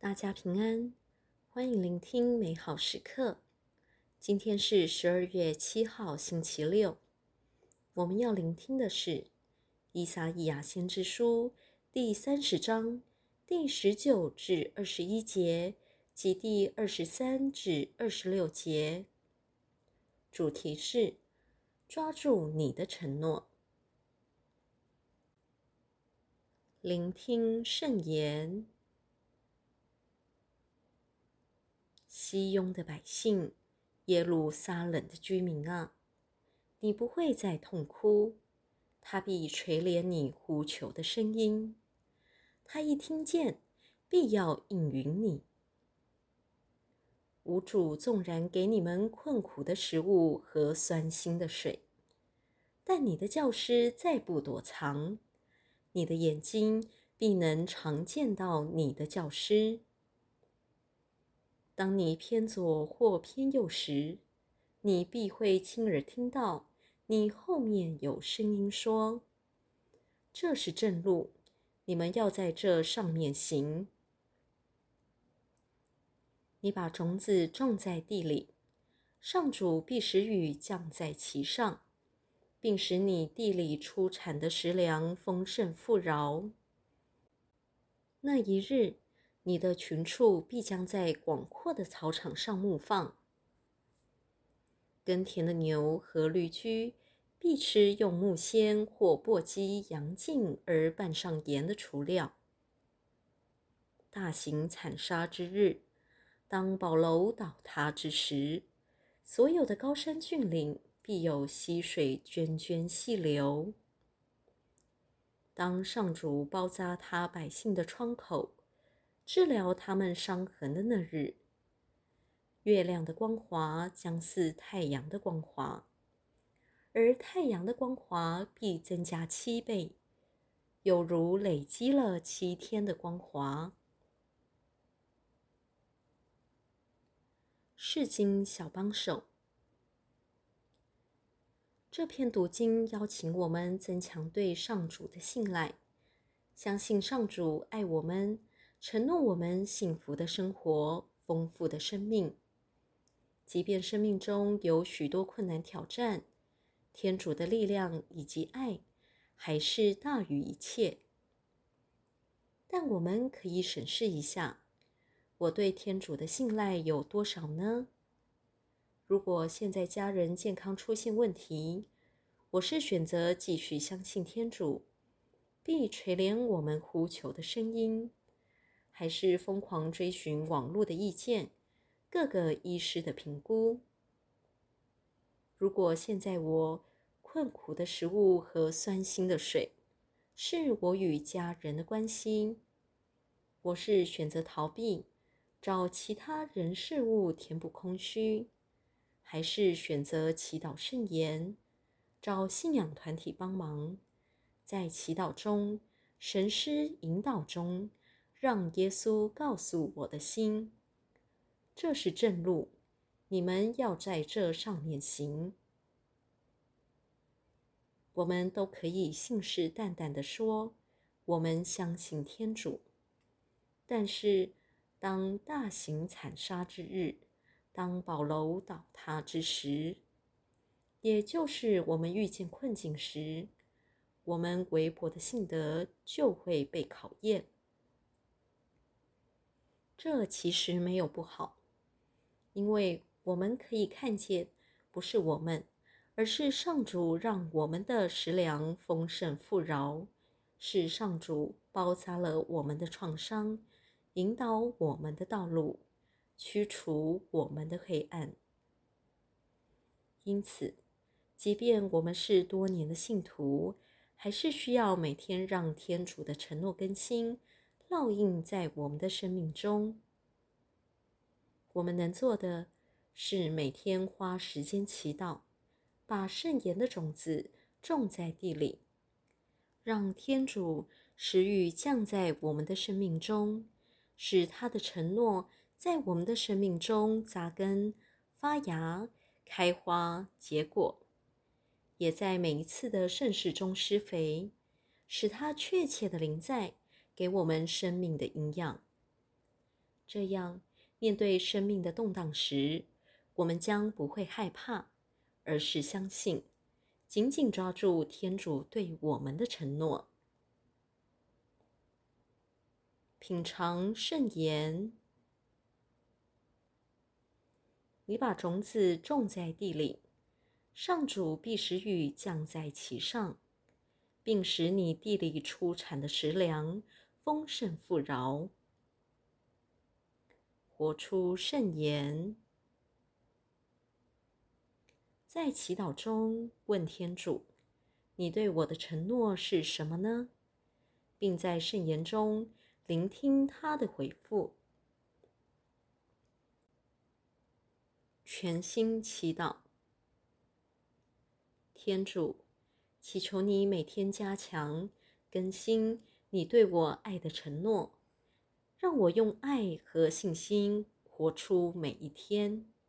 大家平安，欢迎聆听美好时刻。今天是12月7号，星期六。我们要聆听的是以撒意亚先知书第30章第19至21节及第23至26节。主题是抓住你的承诺。聆听圣言。西雍的百姓，耶路撒冷的居民啊，你不会再痛哭，他必垂怜你呼求的声音，他一听见，必要应允你。无主纵然给你们困苦的食物和酸辛的水，但你的教师再不躲藏，你的眼睛必能常见到你的教师。当你偏左或偏右时，你必会亲耳听到你后面有声音说：“这是正路，你们要在这上面行。”你把种子种在地里，上主必使雨降在其上，并使你地里出产的食粮丰盛富饶。那一日，你的群畜必将在广阔的草场上牧放。耕田的牛和驴驹必吃用木锨或簸箕扬净而拌上盐的除料。大型惨杀之日，当堡楼倒塌之时，所有的高山峻岭必有溪水涓涓细流。当上主包扎他百姓的疮口，治疗他们伤痕的那日，月亮的光华将似太阳的光华，而太阳的光华必增加7倍，有如累积了7天的光华。释经小帮手。这篇读经邀请我们增强对上主的信赖，相信上主爱我们，承诺我们幸福的生活、丰富的生命。即便生命中有许多困难挑战，天主的力量以及爱还是大于一切。但我们可以审视一下，我对天主的信赖有多少呢？如果现在家人健康出现问题，我是选择继续相信天主，必垂怜我们呼求的声音，还是疯狂追寻网络的意见、各个医师的评估？如果现在我困苦的食物和酸辛的水，是我与家人的关系，我是选择逃避，找其他人事物填补空虚，还是选择祈祷圣言，找信仰团体帮忙，在祈祷中、神师引导中，让耶稣告诉我的心，这是正路，你们要在这上面行。我们都可以信誓旦旦地说，我们相信天主。但是，当大型惨杀之日，当堡楼倒塌之时，也就是我们遇见困境时，我们微薄的信德就会被考验。这其实没有不好，因为我们可以看见，不是我们，而是上主让我们的食粮丰盛富饶，是上主包扎了我们的创伤，引导我们的道路，驱除我们的黑暗。因此，即便我们是多年的信徒，还是需要每天让天主的承诺更新，烙印在我们的生命中。我们能做的是每天花时间祈祷，把圣言的种子种在地里，让天主使雨降在我们的生命中，使他的承诺在我们的生命中扎根、发芽、开花、结果，也在每一次的圣事中施肥，使它确切的临在，给我们生命的营养。 这样，面对生命的动荡时，我们将不会害怕，而是相信，紧紧抓住天主对我们的承诺。品尝圣言，你把种子种在地里，上主必使雨降在其上，并使你地里出产的食粮丰盛富饶。活出圣言。在祈祷中问天主，你对我的承诺是什么呢？并在圣言中聆听他的回复。全心祈祷。天主，祈求你每天加强、更新你对我爱的承诺，让我用爱和信心活出每一天。